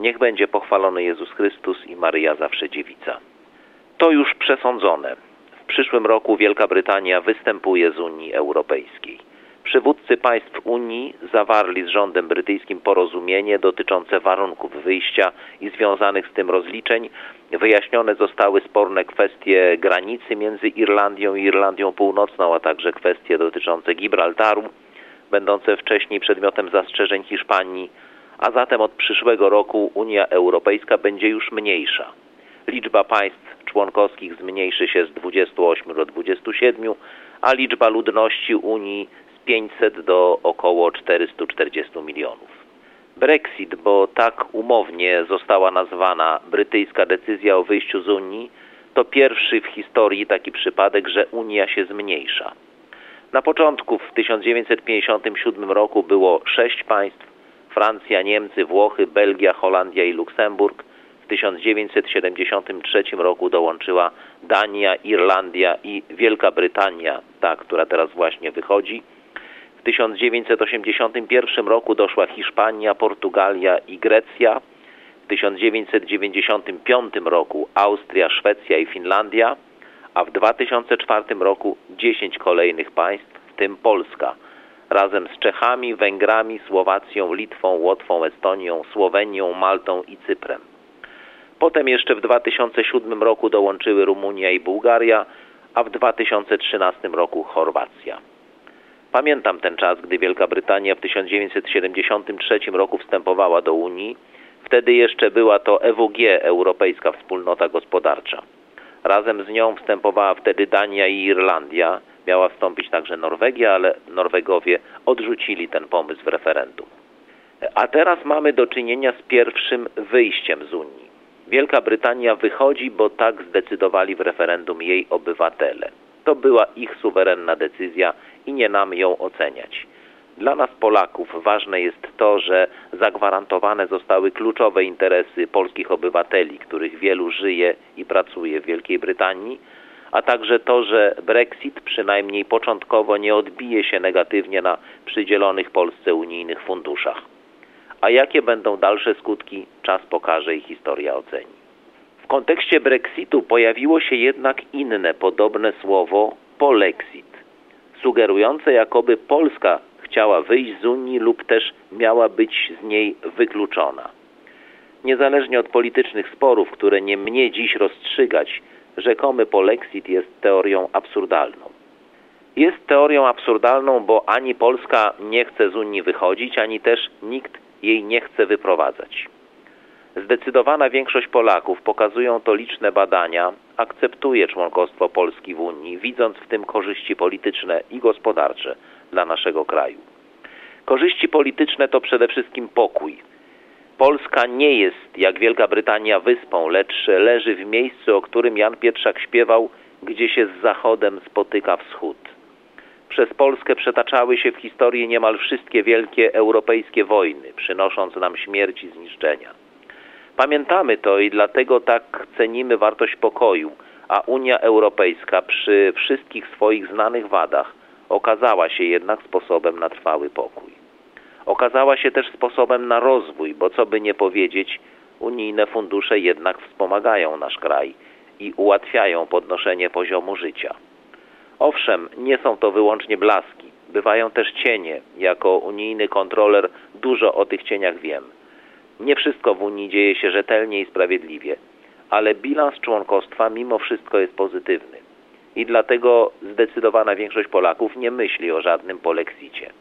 Niech będzie pochwalony Jezus Chrystus i Maryja zawsze dziewica. To już przesądzone. W przyszłym roku Wielka Brytania występuje z Unii Europejskiej. Przywódcy państw Unii zawarli z rządem brytyjskim porozumienie dotyczące warunków wyjścia i związanych z tym rozliczeń. Wyjaśnione zostały sporne kwestie granicy między Irlandią i Irlandią Północną, a także kwestie dotyczące Gibraltaru, będące wcześniej przedmiotem zastrzeżeń Hiszpanii, a zatem od przyszłego roku Unia Europejska będzie już mniejsza. Liczba państw członkowskich zmniejszy się z 28 do 27, a liczba ludności Unii z 500 do około 440 milionów. Brexit, bo tak umownie została nazwana brytyjska decyzja o wyjściu z Unii, to pierwszy w historii taki przypadek, że Unia się zmniejsza. Na początku w 1957 roku było 6 państw: Francja, Niemcy, Włochy, Belgia, Holandia i Luksemburg. W 1973 roku dołączyła Dania, Irlandia i Wielka Brytania, ta, która teraz właśnie wychodzi. W 1981 roku doszła Hiszpania, Portugalia i Grecja. W 1995 roku Austria, Szwecja i Finlandia, a w 2004 roku 10 kolejnych państw, w tym Polska, razem z Czechami, Węgrami, Słowacją, Litwą, Łotwą, Estonią, Słowenią, Maltą i Cyprem. Potem jeszcze w 2007 roku dołączyły Rumunia i Bułgaria, a w 2013 roku Chorwacja. Pamiętam ten czas, gdy Wielka Brytania w 1973 roku wstępowała do Unii. Wtedy jeszcze była to EWG, Europejska Wspólnota Gospodarcza. Razem z nią wstępowała wtedy Dania i Irlandia. Miała wstąpić także Norwegia, ale Norwegowie odrzucili ten pomysł w referendum. A teraz mamy do czynienia z pierwszym wyjściem z Unii. Wielka Brytania wychodzi, bo tak zdecydowali w referendum jej obywatele. To była ich suwerenna decyzja i nie nam ją oceniać. Dla nas Polaków ważne jest to, że zagwarantowane zostały kluczowe interesy polskich obywateli, których wielu żyje i pracuje w Wielkiej Brytanii, a także to, że Brexit przynajmniej początkowo nie odbije się negatywnie na przydzielonych Polsce unijnych funduszach. A jakie będą dalsze skutki, czas pokaże i historia oceni. W kontekście Brexitu pojawiło się jednak inne podobne słowo polexit, sugerujące, jakoby Polska chciała wyjść z Unii lub też miała być z niej wykluczona. Niezależnie od politycznych sporów, które nie mnie dziś rozstrzygać, rzekomy polexit jest teorią absurdalną. Jest teorią absurdalną, bo ani Polska nie chce z Unii wychodzić, ani też nikt jej nie chce wyprowadzać. Zdecydowana większość Polaków, pokazują to liczne badania, akceptuje członkostwo Polski w Unii, widząc w tym korzyści polityczne i gospodarcze dla naszego kraju. Korzyści polityczne to przede wszystkim pokój. Polska nie jest, jak Wielka Brytania, wyspą, lecz leży w miejscu, o którym Jan Pietrzak śpiewał, gdzie się z zachodem spotyka wschód. Przez Polskę przetaczały się w historii niemal wszystkie wielkie europejskie wojny, przynosząc nam śmierć i zniszczenia. Pamiętamy to i dlatego tak cenimy wartość pokoju, a Unia Europejska przy wszystkich swoich znanych wadach okazała się jednak sposobem na trwały pokój. Okazała się też sposobem na rozwój, bo co by nie powiedzieć, unijne fundusze jednak wspomagają nasz kraj i ułatwiają podnoszenie poziomu życia. Owszem, nie są to wyłącznie blaski, bywają też cienie. Jako unijny kontroler dużo o tych cieniach wiem. Nie wszystko w Unii dzieje się rzetelnie i sprawiedliwie, ale bilans członkostwa mimo wszystko jest pozytywny. I dlatego zdecydowana większość Polaków nie myśli o żadnym polexicie.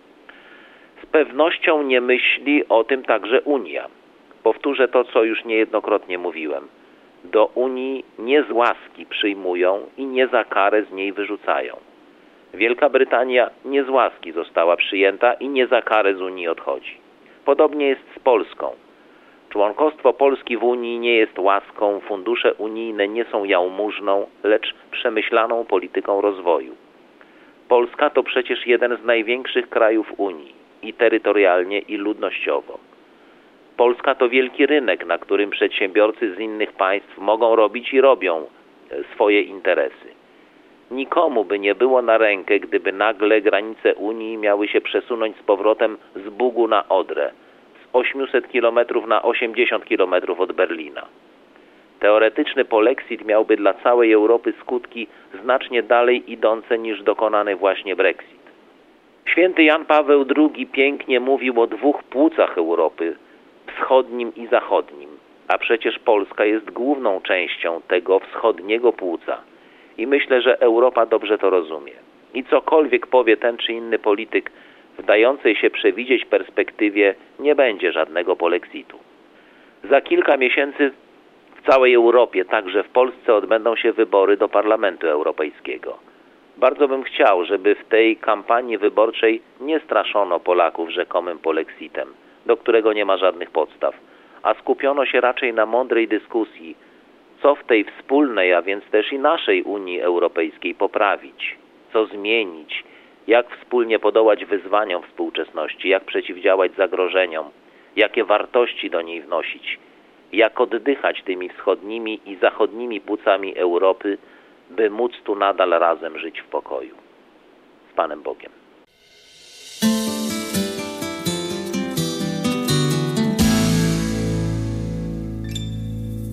Z pewnością nie myśli o tym także Unia. Powtórzę to, co już niejednokrotnie mówiłem. Do Unii nie z łaski przyjmują i nie za karę z niej wyrzucają. Wielka Brytania nie z łaski została przyjęta i nie za karę z Unii odchodzi. Podobnie jest z Polską. Członkostwo Polski w Unii nie jest łaską, fundusze unijne nie są jałmużną, lecz przemyślaną polityką rozwoju. Polska to przecież jeden z największych krajów Unii i terytorialnie, i ludnościowo. Polska to wielki rynek, na którym przedsiębiorcy z innych państw mogą robić i robią swoje interesy. Nikomu by nie było na rękę, gdyby nagle granice Unii miały się przesunąć z powrotem z Bugu na Odrę, z 800 km na 80 km od Berlina. Teoretyczny polexit miałby dla całej Europy skutki znacznie dalej idące niż dokonany właśnie Brexit. Święty Jan Paweł II pięknie mówił o dwóch płucach Europy, wschodnim i zachodnim, a przecież Polska jest główną częścią tego wschodniego płuca i myślę, że Europa dobrze to rozumie. I cokolwiek powie ten czy inny polityk w dającej się przewidzieć perspektywie, nie będzie żadnego polexitu. Za kilka miesięcy w całej Europie, także w Polsce, odbędą się wybory do Parlamentu Europejskiego. Bardzo bym chciał, żeby w tej kampanii wyborczej nie straszono Polaków rzekomym polexitem, do którego nie ma żadnych podstaw, a skupiono się raczej na mądrej dyskusji, co w tej wspólnej, a więc też i naszej Unii Europejskiej poprawić, co zmienić, jak wspólnie podołać wyzwaniom współczesności, jak przeciwdziałać zagrożeniom, jakie wartości do niej wnosić, jak oddychać tymi wschodnimi i zachodnimi płucami Europy, by móc tu nadal razem żyć w pokoju. Z Panem Bogiem.